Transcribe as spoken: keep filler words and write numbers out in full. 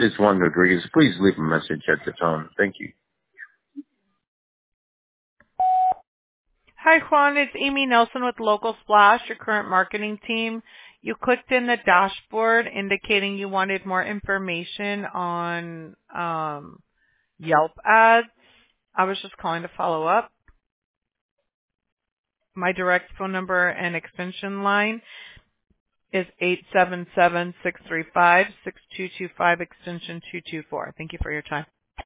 It's Juan Rodriguez. Please leave a message at the tone. Thank you. Hi, Juan. It's Amy Nelson with Local Splash, your current marketing team. You clicked in the dashboard indicating you wanted more information on um, Yelp ads. I was just calling to follow up. My direct phone number and extension line is eight seven seven, six three five, six two two five, extension two two four. Thank you for your time.